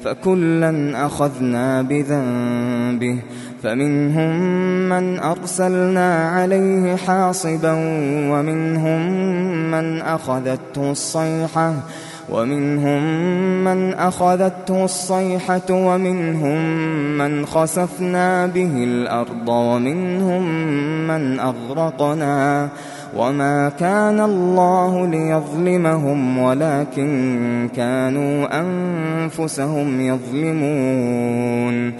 فكلا أخذنا بذنبه فمنهم من أرسلنا عليه حاصبا ومنهم من أخذته الصيحة ومنهم من خسفنا به الأرض ومنهم من أغرقنا وما كان الله ليظلمهم ولكن كانوا أنفسهم يظلمون